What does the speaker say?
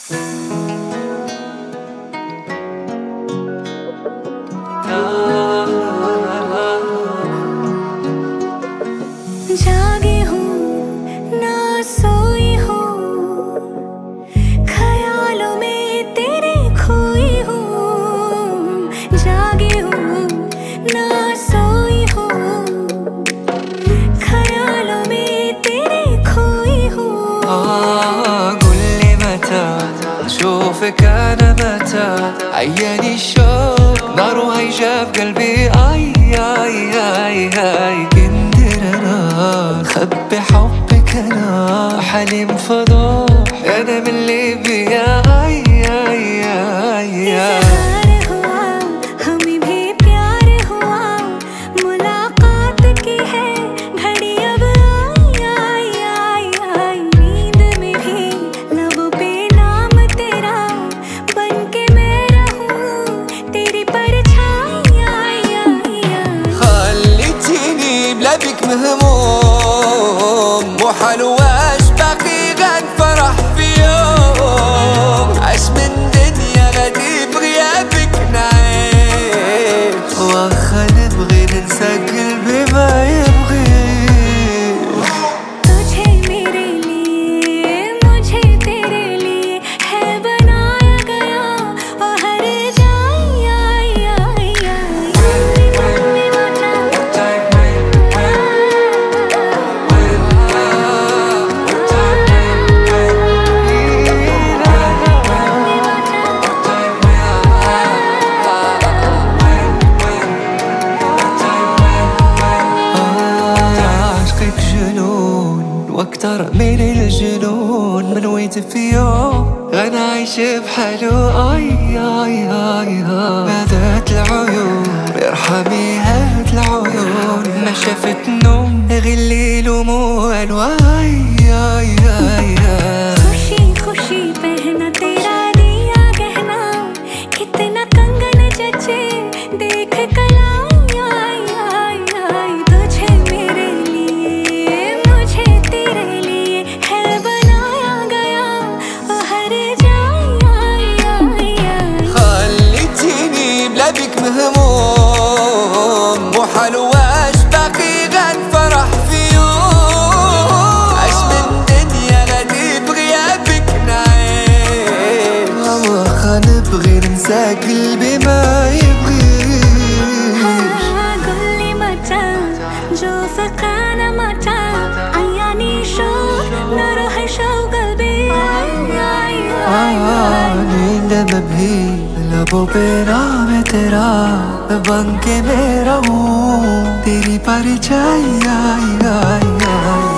जागी हूँ ना सोई हूँ, ख्यालों में तेरे खोई हूँ। जागी हूँ ना सोई हूँ, ख्यालों में तेरे खोई हूँ. قول لي متى أشوفك أنا، متى عياني الشوق نار هيجا في قلبي. آي آي آي آي قندر أنا خبي حبك أنا، حليم فضوح أنا من اللي بيا. آي آي آي آي इज़हार हुआ हमें भी प्यार हुआ, मुलाकात की है घड़ी अब आई आई आई आई. नींद में भी लबों पे नाम तेरा, बन के मैं रहूं तेरी परछाई. आई आई आई خليتيني بلا بيك مهموم، محال واش باقي غاد فرح في يوم. عاش من دنيا غادي بغيابك نعيش، واخا نبغي ننسى قلبي ما يبغيش. तुझे मेरे लिए मुझे तेरे लिए है बनाया गया, और हर जाई आई आई आई. मम्मी मचा عشقك جنون واكتر من الجنون، من ويت في يوم غنعيش بحالو. اي اي اي هادات العيون ارحمي هاد العيون، ما شافت نوم غير الليل وموال. واي اي اي اي खुशी खुशी पहना तेरा दिया गहना, कितना कंगन जचे देख कलाई. आई आई आई तुझे मेरे लिए मुझे तेरे लिए है बनाया गया, और हर जाई आई आई आई. خليتيني بلا بيك مهموم، محال واش باقي غاد فرح في يوم. عاش من دنيا غادي بغيابك نعيش، واخا نبغي ننسى قلبي ما يبغيش. قل لي متى जो فقانا متى عياني شوق نار هيشوق قلبي. आई आई आई नींद में भी लबों पे नाम है तेरा, बन के मैं रहूं तेरी परछाई. आई आई आई